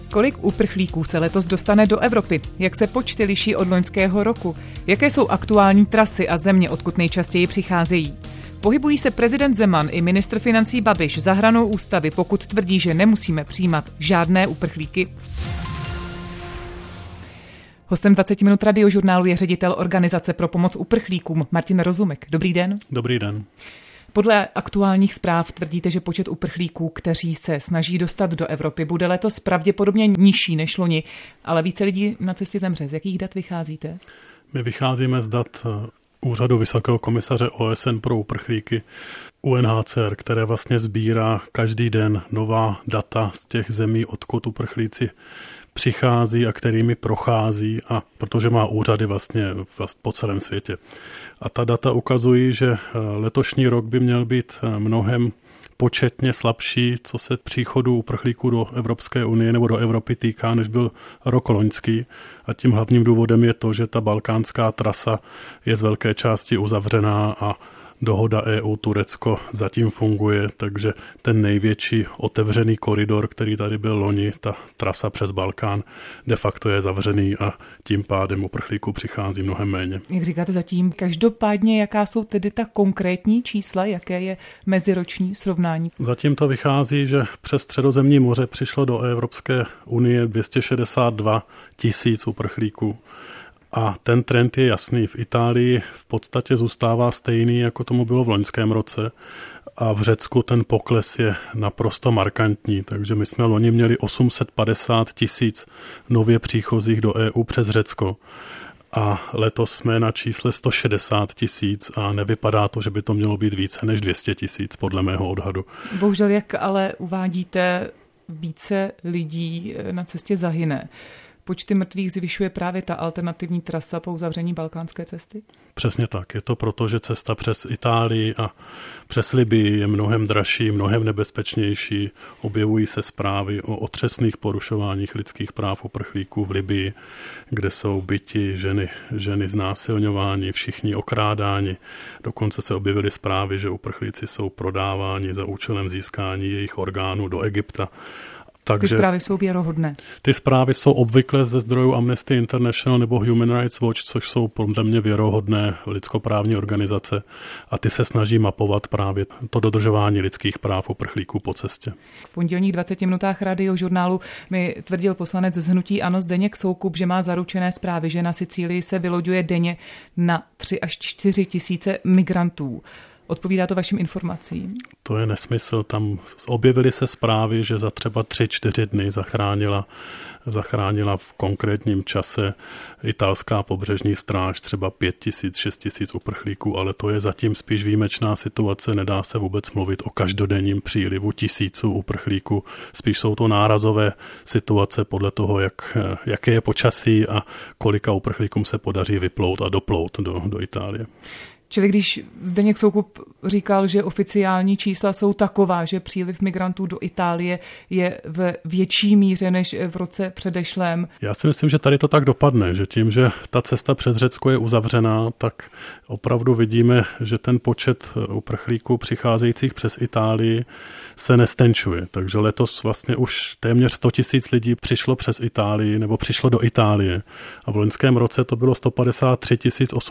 Kolik uprchlíků se letos dostane do Evropy? Jak se počty liší od loňského roku? Jaké jsou aktuální trasy a země, odkud nejčastěji přicházejí? Pohybují se prezident Zeman i ministr financí Babiš za hranou ústavy, pokud tvrdí, že nemusíme přijímat žádné uprchlíky? Hostem 20 minut Radiožurnálu je ředitel Organizace pro pomoc uprchlíkům Martin Rozumek. Dobrý den. Dobrý den. Podle aktuálních zpráv tvrdíte, že počet uprchlíků, kteří se snaží dostat do Evropy, bude letos pravděpodobně nižší než loni, ale více lidí na cestě zemře. Z jakých dat vycházíte? My vycházíme z dat Úřadu Vysokého komisaře OSN pro uprchlíky UNHCR, které vlastně sbírá každý den nová data z těch zemí, odkud uprchlíci přichází a kterými prochází, a protože má úřady vlastně po celém světě. A ta data ukazují, že letošní rok by měl být mnohem početně slabší, co se příchodu uprchlíků do Evropské unie nebo do Evropy týká, než byl rok loňský. A tím hlavním důvodem je to, že ta balkánská trasa je z velké části uzavřená a dohoda EU-Turecko zatím funguje, takže ten největší otevřený koridor, který tady byl loni, ta trasa přes Balkán, de facto je zavřený a tím pádem uprchlíků přichází mnohem méně. Jak říkáte zatím, každopádně jaká jsou tedy ta konkrétní čísla, jaké je meziroční srovnání? Zatím to vychází, že přes Středozemní moře přišlo do Evropské unie 262 000 uprchlíků. A ten trend je jasný. V Itálii v podstatě zůstává stejný, jako tomu bylo v loňském roce. A v Řecku ten pokles je naprosto markantní. Takže my jsme loni měli 850 000 nově příchozích do EU přes Řecko. A letos jsme na čísle 160 000 a nevypadá to, že by to mělo být více než 200 000 podle mého odhadu. Bohužel, jak ale uvádíte, více lidí na cestě zahyne. Počty mrtvých zvyšuje právě ta alternativní trasa po uzavření balkánské cesty? Přesně tak. Je to proto, že cesta přes Itálii a přes Libii je mnohem dražší, mnohem nebezpečnější. Objevují se zprávy o otřesných porušováních lidských práv uprchlíků v Libii, kde jsou byti, ženy znásilňováni, všichni okrádáni. Dokonce se objevily zprávy, že uprchlíci jsou prodáváni za účelem získání jejich orgánů do Egypta. Ty zprávy jsou věrohodné? Ty zprávy jsou obvykle ze zdrojů Amnesty International nebo Human Rights Watch, což jsou podle mě věrohodné lidskoprávní organizace, a ty se snaží mapovat právě to dodržování lidských práv uprchlíků po cestě. V pondělních 20 minutách Radiožurnálu mi tvrdil poslanec z hnutí ANO Zdeněk Soukup, že má zaručené zprávy, že na Sicílii se vyloďuje denně na 3 až 4 tisíce migrantů. Odpovídá to vašim informacím? To je nesmysl. Tam objevily se zprávy, že za třeba 3-4 dny zachránila v konkrétním čase italská pobřežní stráž třeba 5 000, 6 000 uprchlíků, ale to je zatím spíš výjimečná situace. Nedá se vůbec mluvit o každodenním přílivu tisíců uprchlíků. Spíš jsou to nárazové situace podle toho, jaké je počasí a kolika uprchlíkům se podaří vyplout a doplout do Itálie. Čili když Zdeněk Soukup říkal, že oficiální čísla jsou taková, že příliv migrantů do Itálie je v větší míře než v roce předešlém. Já si myslím, že tady to tak dopadne, že tím, že ta cesta přes Řecko je uzavřená, tak opravdu vidíme, že ten počet uprchlíků přicházejících přes Itálii se nestenčuje. Takže letos vlastně už téměř 100 000 lidí přišlo přes Itálii nebo přišlo do Itálie. A v loňském roce to bylo 153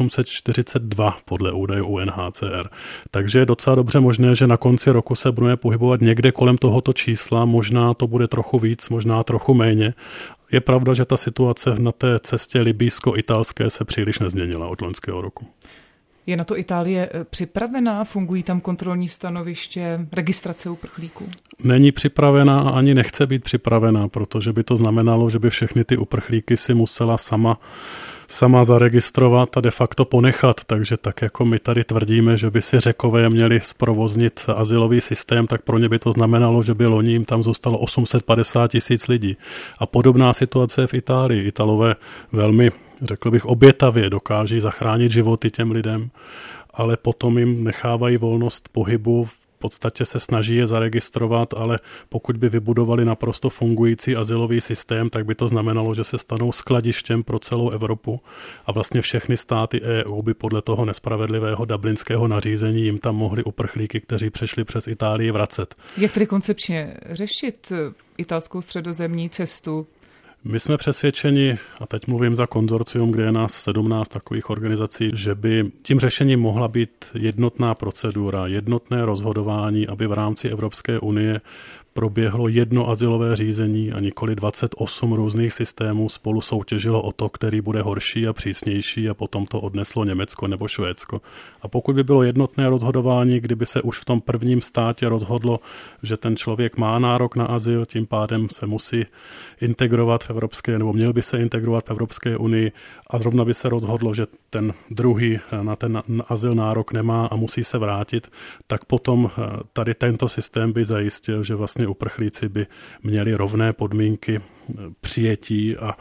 842 podle údajů UNHCR. Takže je docela dobře možné, že na konci roku se budeme pohybovat někde kolem tohoto čísla, možná to bude trochu víc, možná trochu méně. Je pravda, že ta situace na té cestě libýsko-italské se příliš nezměnila od loňského roku. Je na to Itálie připravená? Fungují tam kontrolní stanoviště, registrace uprchlíků? Není připravená a ani nechce být připravená, protože by to znamenalo, že by všechny ty uprchlíky si musela sama zaregistrovat a de facto ponechat. Takže tak jako my tady tvrdíme, že by si Řekové měli zprovoznit azylový systém, tak pro ně by to znamenalo, že by loni jim tam zůstalo 850 000 lidí. A podobná situace je v Itálii. Italové velmi, řekl bych, obětavě dokáží zachránit životy těm lidem, ale potom jim nechávají volnost pohybu v podstatě se snaží je zaregistrovat, ale pokud by vybudovali naprosto fungující azylový systém, tak by to znamenalo, že se stanou skladištěm pro celou Evropu a vlastně všechny státy EU by podle toho nespravedlivého dublinského nařízení jim tam mohli uprchlíky, kteří přešli přes Itálii, vracet. Jak tedy koncepčně řešit italskou středozemní cestu? My jsme přesvědčeni, a teď mluvím za konzorcium, kde je nás 17 takových organizací, že by tím řešením mohla být jednotná procedura, jednotné rozhodování, aby v rámci Evropské unie proběhlo jedno azylové řízení a nikoli 28 různých systémů spolu soutěžilo o to, který bude horší a přísnější a potom to odneslo Německo nebo Švédsko. A pokud by bylo jednotné rozhodování, kdyby se už v tom prvním státě rozhodlo, že ten člověk má nárok na azyl, tím pádem se musí integrovat v Evropské, nebo měl by se integrovat v Evropské unii a zrovna by se rozhodlo, že ten druhý na ten azyl nárok nemá a musí se vrátit, tak potom tady tento systém by zajistil, že vlastně uprchlíci by měli rovné podmínky přijetí a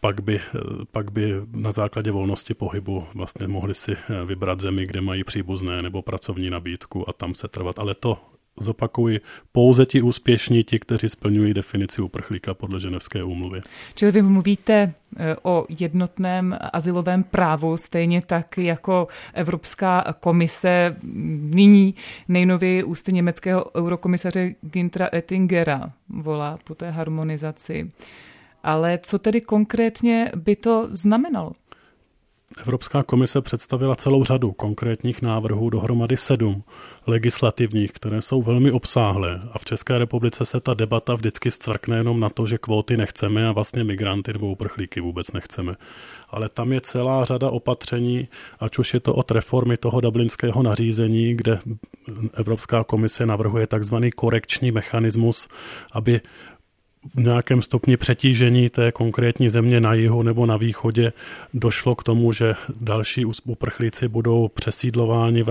pak by na základě volnosti pohybu vlastně mohli si vybrat zemi, kde mají příbuzné nebo pracovní nabídku a tam se trvat. Ale to zopakuji, pouze ti úspěšní, ti, kteří splňují definici uprchlíka podle Ženevské úmluvy. Čili vy mluvíte o jednotném azylovém právu, stejně tak jako Evropská komise nyní nejnověji ústy německého eurokomisaře Günthera Oettingera volá po té harmonizaci. Ale co tedy konkrétně by to znamenalo? Evropská komise představila celou řadu konkrétních návrhů, dohromady 7 legislativních, které jsou velmi obsáhlé. A v České republice se ta debata vždycky zcvrkne jenom na to, že kvóty nechceme a vlastně migranty nebo uprchlíky vůbec nechceme. Ale tam je celá řada opatření, ať už je to od reformy toho dublinského nařízení, kde Evropská komise navrhuje takzvaný korekční mechanismus, aby v nějakém stupni přetížení té konkrétní země na jihu nebo na východě došlo k tomu, že další uprchlíci budou přesídlováni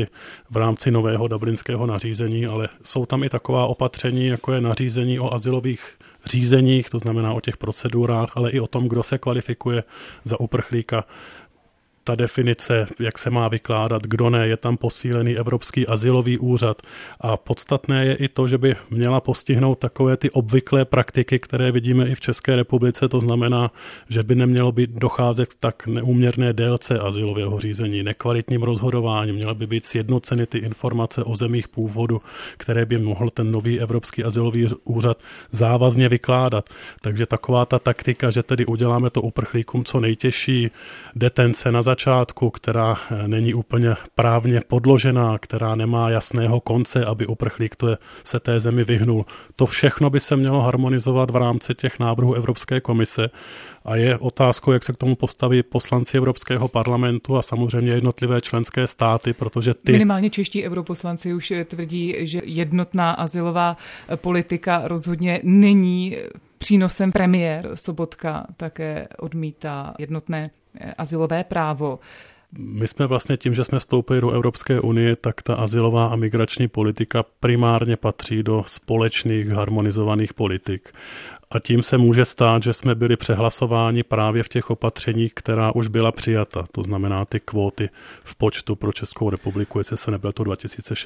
v rámci nového dublinského nařízení, ale jsou tam i taková opatření, jako je nařízení o azylových řízeních, to znamená o těch procedurách, ale i o tom, kdo se kvalifikuje za uprchlíka. Ta definice, jak se má vykládat, kdo ne, je tam posílený Evropský azylový úřad a podstatné je i to, že by měla postihnout takové ty obvyklé praktiky, které vidíme i v České republice, to znamená, že by nemělo být docházet k tak neúměrné délce azylového řízení, nekvalitním rozhodováním, měly by být sjednoceny ty informace o zemích původu, které by mohl ten nový Evropský azylový úřad závazně vykládat. Takže taková ta taktika, že tedy uděláme to uprchlíkům co nejtěžší, detence na začátku, která není úplně právně podložená, která nemá jasného konce, aby uprchlík se té zemi vyhnul. To všechno by se mělo harmonizovat v rámci těch návrhů Evropské komise a je otázkou, jak se k tomu postaví poslanci Evropského parlamentu a samozřejmě jednotlivé členské státy, protože minimálně čeští europoslanci už tvrdí, že jednotná azylová politika rozhodně není přínosem. Premiér Sobotka také odmítá jednotné azylové právo. My jsme vlastně tím, že jsme vstoupili do Evropské unie, tak ta azylová a migrační politika primárně patří do společných harmonizovaných politik. A tím se může stát, že jsme byli přehlasováni právě v těch opatřeních, která už byla přijata. To znamená ty kvóty v počtu pro Českou republiku, jestli se nebylo to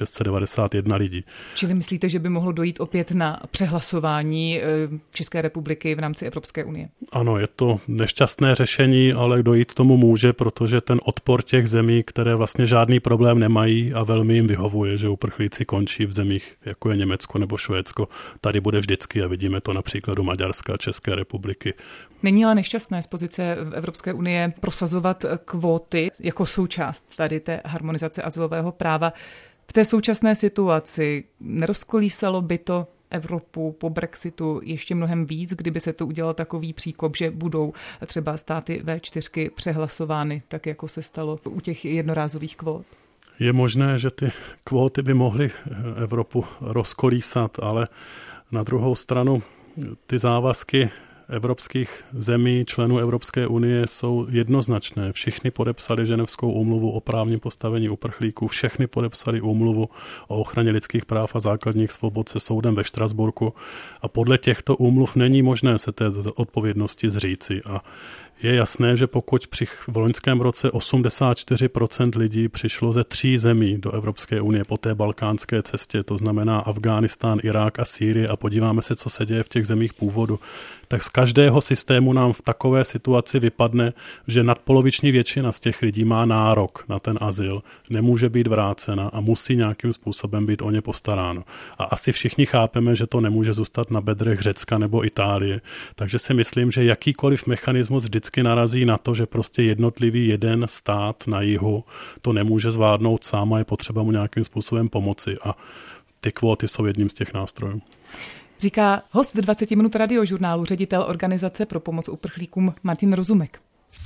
2691 lidí. Čili myslíte, že by mohlo dojít opět na přehlasování České republiky v rámci Evropské unie? Ano, je to nešťastné řešení, ale dojít tomu může, protože ten odpor těch zemí, které vlastně žádný problém nemají a velmi jim vyhovuje, že uprchlíci končí v zemích, jako je Německo nebo Švédsko, tady bude vždycky a vidíme to například do Maďarska a České republiky. Není ale nešťastné z pozice Evropské unie prosazovat kvóty jako součást tady té harmonizace azylového práva. V té současné situaci nerozkolísalo by to Evropu po Brexitu ještě mnohem víc, kdyby se to udělal takový příkop, že budou třeba státy V4 přehlasovány, tak jako se stalo u těch jednorázových kvót? Je možné, že ty kvóty by mohly Evropu rozkolísat, ale na druhou stranu ty závazky evropských zemí, členů Evropské unie jsou jednoznačné. Všichni podepsali Ženevskou úmluvu o právním postavení uprchlíků, všichni podepsali úmluvu o ochraně lidských práv a základních svobod se soudem ve Štrasburku a podle těchto úmluv není možné se té odpovědnosti zříci. A Je jasné, že pokud v loňském roce 84% lidí přišlo ze 3 zemí do Evropské unie po té balkánské cestě, to znamená Afghánistán, Irák a Sýrie, a podíváme se, co se děje v těch zemích původu, tak z každého systému nám v takové situaci vypadne, že nadpoloviční většina z těch lidí má nárok na ten azyl, nemůže být vrácena a musí nějakým způsobem být o ně postaráno. A asi všichni chápeme, že to nemůže zůstat na bedrech Řecka nebo Itálie. Takže si myslím, že jakýkoliv mechanismus vždycky narazí na to, že prostě jednotlivý jeden stát na jihu to nemůže zvládnout sám a je potřeba mu nějakým způsobem pomoci. A ty kvóty jsou jedním z těch nástrojů. Říká host 20 minut radiožurnálu, ředitel Organizace pro pomoc uprchlíkům Martin Rozumek.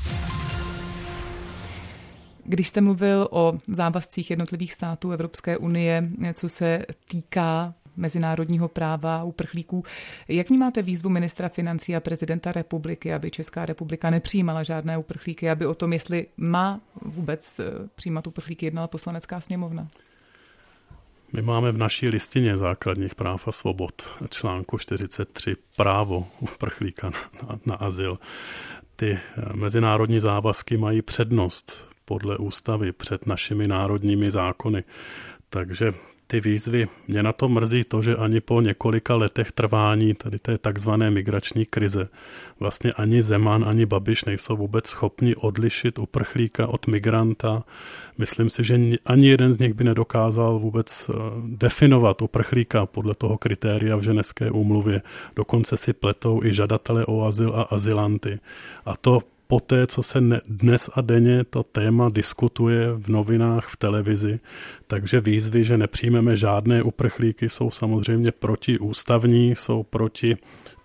Když jste mluvil o závazcích jednotlivých států Evropské unie, co se týká mezinárodního práva uprchlíků, jak vnímáte výzvu ministra financí a prezidenta republiky, aby Česká republika nepřijímala žádné uprchlíky, aby o tom, jestli má vůbec přijímat uprchlíky, jednala Poslanecká sněmovna? My máme v naší listině základních práv a svobod článku 43 právo uprchlíka na azyl. Ty mezinárodní závazky mají přednost podle ústavy před našimi národními zákony. Takže ty výzvy, mě na to mrzí to, že ani po několika letech trvání tady té takzvané migrační krize vlastně ani Zeman, ani Babiš nejsou vůbec schopni odlišit uprchlíka od migranta. Myslím si, že ani jeden z nich by nedokázal vůbec definovat uprchlíka podle toho kritéria v Ženevské úmluvě. Dokonce si pletou i žadatele o azyl a azylanty. A to poté, co se dnes a denně to téma diskutuje v novinách, v televizi, takže výzvy, že nepřijmeme žádné uprchlíky, jsou samozřejmě protiústavní, jsou proti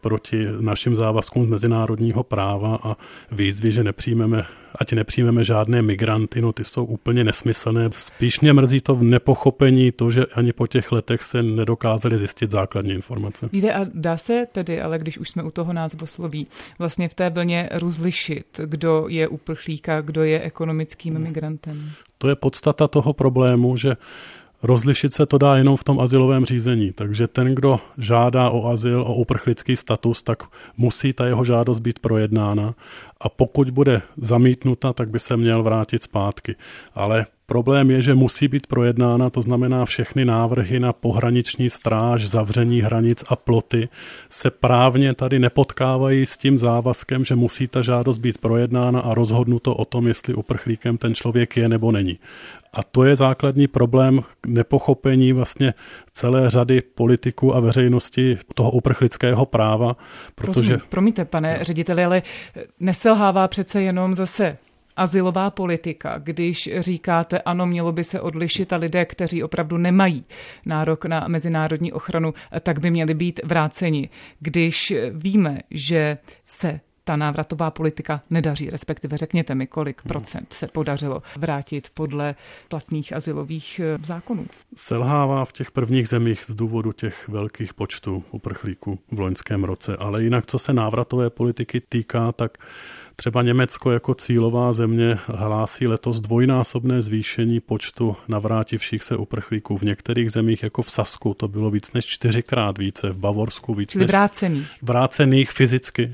našim závazkům z mezinárodního práva, a výzvy, že nepřijmeme žádné migranty, no ty jsou úplně nesmyslné. Spíš mě mrzí to v nepochopení, to, že ani po těch letech se nedokázali zjistit základní informace. Víte, a dá se tedy, ale když už jsme u toho názvosloví, vlastně v té vlně rozlišit, kdo je uprchlík a kdo je ekonomickým migrantem? To je podstata toho problému, že rozlišit se to dá jenom v tom azylovém řízení, takže ten, kdo žádá o azyl, o uprchlický status, tak musí ta jeho žádost být projednána, a pokud bude zamítnuta, tak by se měl vrátit zpátky. Ale problém je, že musí být projednána, to znamená všechny návrhy na pohraniční stráž, zavření hranic a ploty se právně tady nepotkávají s tím závazkem, že musí ta žádost být projednána a rozhodnuto o tom, jestli uprchlíkem ten člověk je nebo není. A to je základní problém nepochopení vlastně celé řady politiků a veřejnosti toho uprchlického práva, protože... Promiňte, pane řediteli, ale neselhává přece jenom zase azylová politika, když říkáte, ano, mělo by se odlišit a lidé, kteří opravdu nemají nárok na mezinárodní ochranu, tak by měli být vráceni. Když víme, že se ta návratová politika nedaří, respektive řekněte mi, kolik procent se podařilo vrátit podle platných azylových zákonů? Selhává v těch prvních zemích z důvodu těch velkých počtů uprchlíků v loňském roce, ale jinak, co se návratové politiky týká, tak třeba Německo jako cílová země hlásí letos dvojnásobné zvýšení počtu navrátivších se uprchlíků. V některých zemích, jako v Sasku, to bylo víc než 4krát více, v Bavorsku víc než vrácených fyzicky.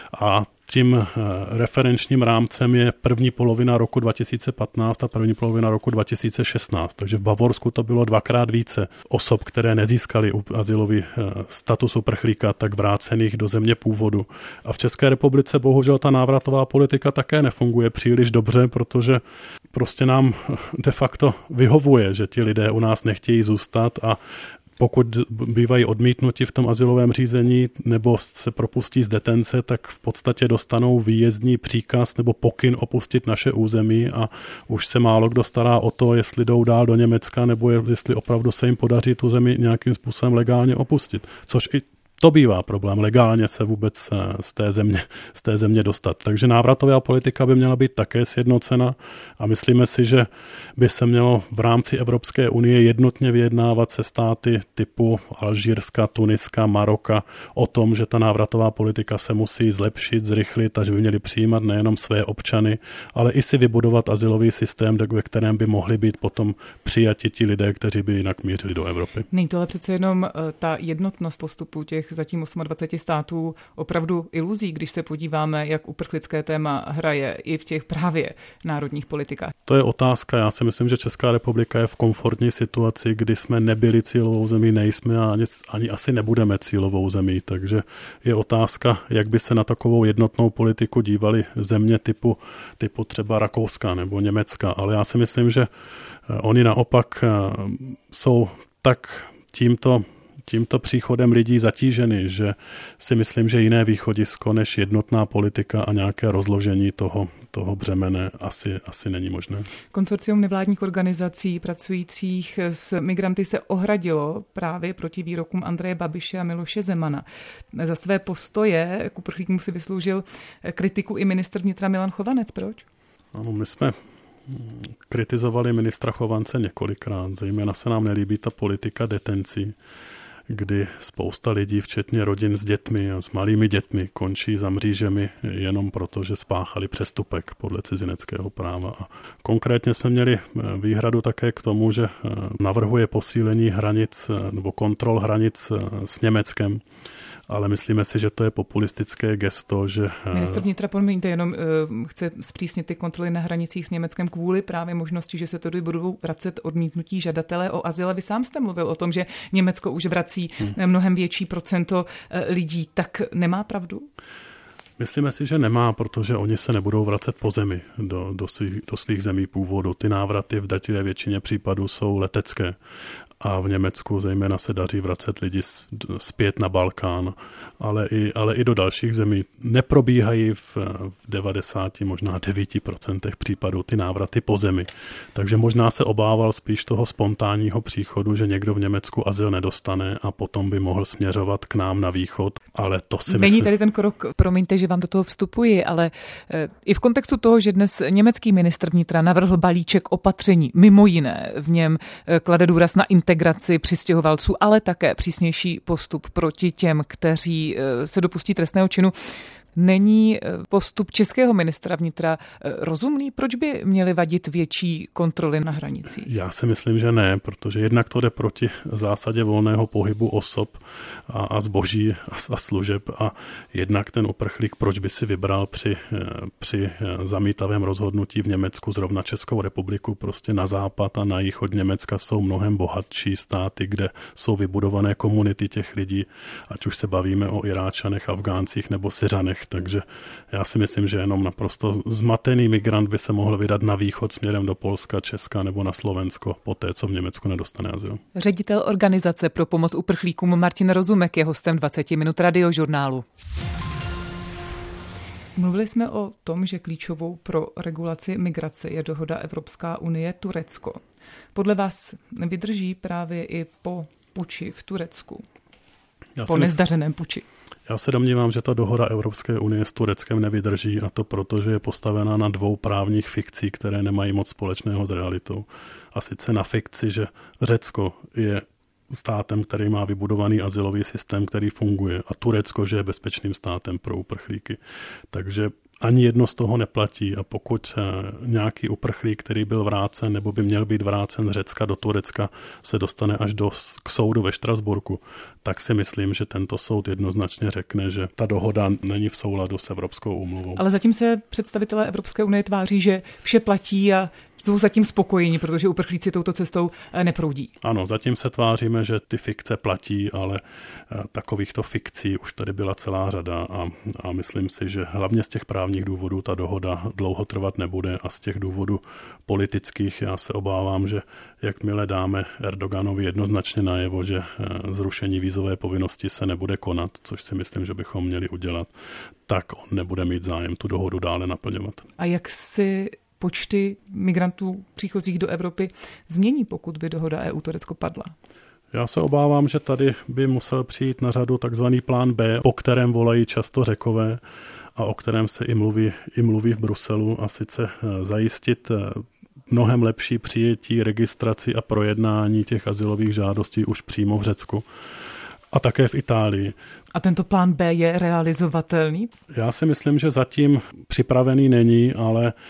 A tím referenčním rámcem je první polovina roku 2015 a první polovina roku 2016. Takže v Bavorsku to bylo 2krát více osob, které nezískaly azylový status uprchlíka, tak vrácených do země původu. A v České republice bohužel ta návratová politika také nefunguje příliš dobře, protože prostě nám de facto vyhovuje, že ti lidé u nás nechtějí zůstat, a pokud bývají odmítnuti v tom azylovém řízení nebo se propustí z detence, tak v podstatě dostanou výjezdní příkaz nebo pokyn opustit naše území, a už se málo kdo stará o to, jestli jdou dál do Německa nebo jestli opravdu se jim podaří tu zemi nějakým způsobem legálně opustit. Což i to bývá problém, legálně se vůbec z té země dostat. Takže návratová politika by měla být také sjednocena, a myslíme si, že by se mělo v rámci Evropské unie jednotně vyjednávat se státy typu Alžírska, Tuniska, Maroka o tom, že ta návratová politika se musí zlepšit, zrychlit, a že by měli přijímat nejenom své občany, ale i si vybudovat azylový systém, ve kterém by mohli být potom přijati ti lidé, kteří by jinak mířili do Evropy. Není to ale přece jenom ta jednotnost postupu těch zatím 28 států opravdu iluzí, když se podíváme, jak uprchlické téma hraje i v těch právě národních politikách? To je otázka. Já si myslím, že Česká republika je v komfortní situaci, kdy jsme nebyli cílovou zemí, nejsme a ani asi nebudeme cílovou zemí. Takže je otázka, jak by se na takovou jednotnou politiku dívaly země typu třeba Rakouska nebo Německa. Ale já si myslím, že oni naopak jsou tak tímto příchodem lidí zatíženy, že si myslím, že jiné východisko než jednotná politika a nějaké rozložení toho břemene asi není možné. Konsorcium nevládních organizací pracujících s migranty se ohradilo právě proti výrokům Andreje Babiše a Miloše Zemana. Za své postoje k uprchlíkům si vysloužil kritiku i ministr vnitra Milan Chovanec. Proč? Ano, my jsme kritizovali ministra Chovance několikrát. Zejména se nám nelíbí ta politika detencí, kdy spousta lidí, včetně rodin s dětmi a s malými dětmi, končí za mřížemi jenom proto, že spáchali přestupek podle cizineckého práva. A konkrétně jsme měli výhradu také k tomu, že navrhuje posílení hranic nebo kontrol hranic s Německem. Ale myslíme si, že to je populistické gesto, že... Ministr vnitra, promiňte, jenom chce zpřísnit ty kontroly na hranicích s Německem kvůli právě možnosti, že se tady budou vracet odmítnutí žadatelé o azyl. Vy sám jste mluvil o tom, že Německo už vrací mnohem větší procento lidí. Tak nemá pravdu? Myslíme si, že nemá, protože oni se nebudou vracet po zemi do svých zemí původu. Ty návraty v drtivé většině případů jsou letecké. A v Německu zejména se daří vracet lidi zpět na Balkán, ale i do dalších zemí. Neprobíhají v 90, možná 9% případů ty návraty po zemi. Takže možná se obával spíš toho spontánního příchodu, že někdo v Německu azyl nedostane a potom by mohl směřovat k nám na východ. Ale to si Není tady ten krok, promiňte, že vám do toho vstupuji, ale i v kontextu toho, že dnes německý ministr vnitra navrhl balíček opatření, mimo jiné v něm klade důraz na integraci přistěhovalců, ale také přísnější postup proti těm, kteří se dopustí trestného činu. Není postup českého ministra vnitra rozumný? Proč by měly vadit větší kontroly na hranicích? Já si myslím, že ne, protože jednak to jde proti zásadě volného pohybu osob a zboží a služeb a jednak ten uprchlík, proč by si vybral při zamítavém rozhodnutí v Německu zrovna Českou republiku, prostě na západ a na jih od Německa jsou mnohem bohatší státy, kde jsou vybudované komunity těch lidí, ať už se bavíme o Iráčanech, Afgáncích nebo Syřanech. Takže já si myslím, že jenom naprosto zmatený migrant by se mohl vydat na východ směrem do Polska, Česka nebo na Slovensko, poté co v Německu nedostane azyl. Ředitel organizace pro pomoc uprchlíkům Martin Rozumek je hostem 20 minut Radiožurnálu. Mluvili jsme o tom, že klíčovou pro regulaci migrace je dohoda Evropská unie Turecko. Podle vás vydrží právě i po puči v Turecku? Po nezdařeném puči. Já se domnívám, že ta dohoda Evropské unie s Tureckem nevydrží a to proto, že je postavena na dvou právních fikcí, které nemají moc společného s realitou. A sice na fikci, že Řecko je státem, který má vybudovaný azylový systém, který funguje a Turecko, že je bezpečným státem pro uprchlíky. Takže ani jedno z toho neplatí a pokud nějaký uprchlík, který byl vrácen nebo by měl být vrácen z Řecka do Turecka, se dostane až k soudu ve Štrasburku, tak si myslím, že tento soud jednoznačně řekne, že ta dohoda není v souladu s Evropskou úmluvou. Ale zatím se představitelé Evropské unie tváří, že vše platí a jsou zatím spokojení, protože uprchlíci touto cestou neproudí. Ano, zatím se tváříme, že ty fikce platí, ale takovýchto fikcí už tady byla celá řada a myslím si, že hlavně z těch právních důvodů ta dohoda dlouho trvat nebude a z těch důvodů politických já se obávám, že jakmile dáme Erdoganovi jednoznačně najevo, že zrušení vízové povinnosti se nebude konat, což si myslím, že bychom měli udělat, tak on nebude mít zájem tu dohodu dále naplňovat. A jak si počty migrantů příchozích do Evropy změní, pokud by dohoda EU-Turecko padla? Já se obávám, že tady by musel přijít na řadu takzvaný plán B, o kterém volají často Řekové a o kterém se i mluví v Bruselu, a sice zajistit mnohem lepší přijetí, registraci a projednání těch azylových žádostí už přímo v Řecku a také v Itálii. A tento plán B je realizovatelný? Já si myslím, že zatím připravený není, ale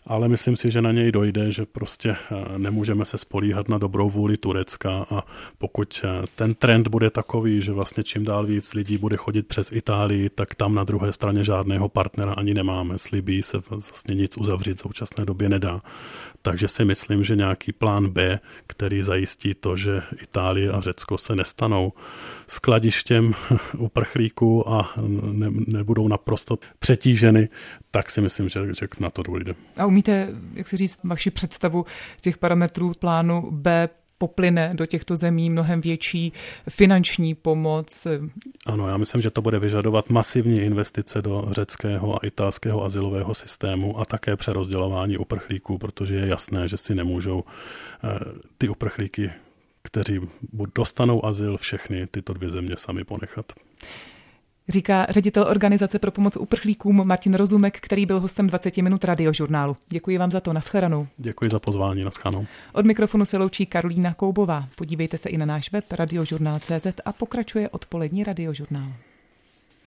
ale myslím si, že na něj dojde, že prostě nemůžeme se spolíhat na dobrou vůli Turecka a pokud ten trend bude takový, že vlastně čím dál víc lidí bude chodit přes Itálii, tak tam na druhé straně žádného partnera ani nemáme. S Libyí se vlastně nic uzavřít v současné době nedá. Takže si myslím, že nějaký plán B, který zajistí to, že Itálie a Řecko se nestanou skladištěm uprchlíků a nebudou naprosto přetíženy, tak si myslím, že na to dojde. A umíte, jak si říct, vaši představu těch parametrů plánu B poplyne do těchto zemí mnohem větší finanční pomoc? Ano, já myslím, že to bude vyžadovat masivní investice do řeckého a italského azylového systému a také přerozdělování uprchlíků, protože je jasné, že si nemůžou ty uprchlíky, kteří dostanou azyl, všechny tyto dvě země sami ponechat. Říká ředitel Organizace pro pomoc uprchlíkům Martin Rozumek, který byl hostem 20 minut Radiožurnálu. Děkuji vám za to, nashledanou. Děkuji za pozvání, nashledanou. Od mikrofonu se loučí Karolína Koubová. Podívejte se i na náš web radiožurnál.cz a pokračuje odpolední Radiožurnál.